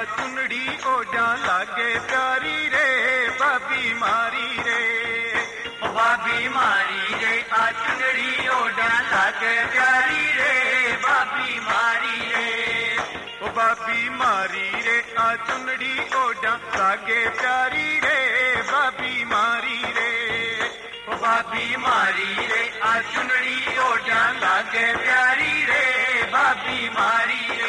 चुनड़ी ओढ़ा लागे प्यारी रे भाभी मारी रे। भाभी मारी रे आ चुनड़ी ओढ़ा लागे प्यारी रे भाभी मारी रे। भाभी मारी रे आ चुनड़ी ओढ़ा लागे प्यारी रे भाभी मारी रे। भाभी मारी रे आ चुनड़ी ओढ़ा लागे प्यारी रे भाभी मारी रे।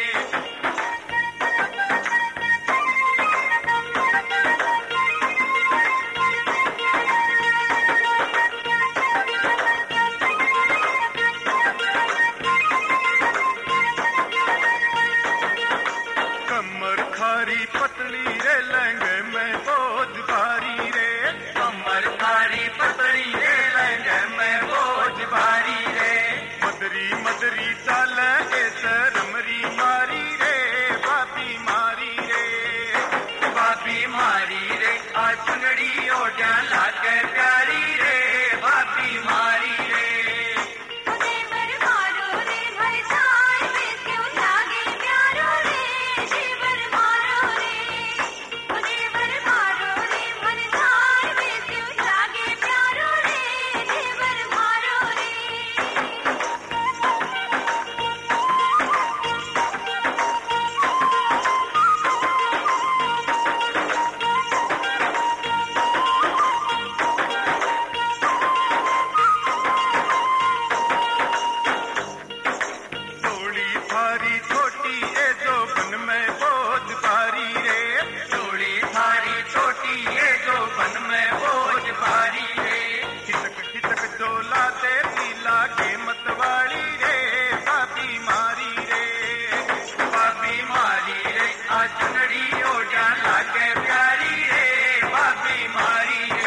कमर खारी पतली रे लहंगे में बोझ भारी रे। कमर खारी पतली रे लहंगे में बोझ भारी रे। मदरी मदरी चाल ए शर्मरी मारी रे भाभी मारी रे। भाभी मारी रे आ चुनड़ी ओढ़ा लागे प्यारी रे भाभी मारी रे। थारी छोटी ए जो बन में बोझ भारी रे। चोली थारी छोटी ए जो बन में बोझ भारी रे। खिचक खिचक डोला ते पीला के मतवाड़ी रे भाभी मारी रे। भाभी मारी रे आ चुनड़ी ओढ़ा लागे प्यारी रे भाभी मारी रे।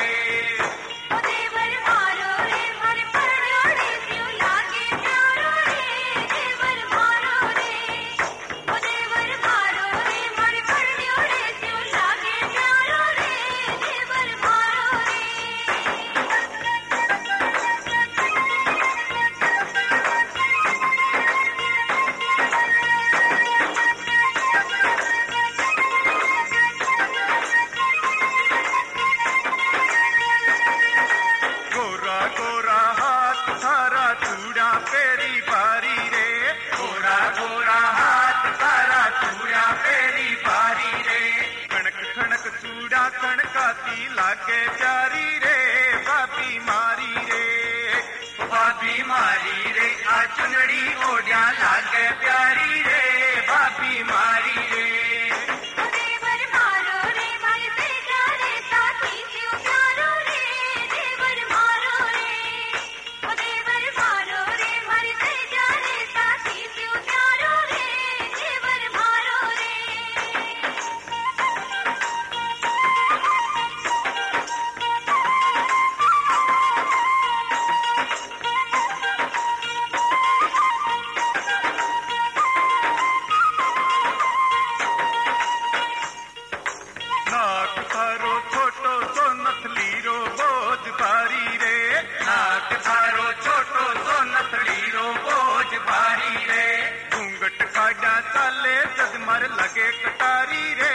गोरा गोरा हाथ थारा चूड़ा पेरी बारी रे। गोरा गोरा हाथ तारा चूड़ा पेरी बारी रे। कणक खणक चूड़ा कणकाती लागे प्यारी रे भाभी मारी रे। भाभी मारी रे आ चुनड़ी ओढ़ा लागे प्यारी रे भाभी मारी रे। नाक थारो छोटो सो नथली रो बोझ भारी रे। नाक थारो छोटो सो नथली रो बोझ भारी रे। घूंघट काड़ा चाले जगमर लगे कटारी रे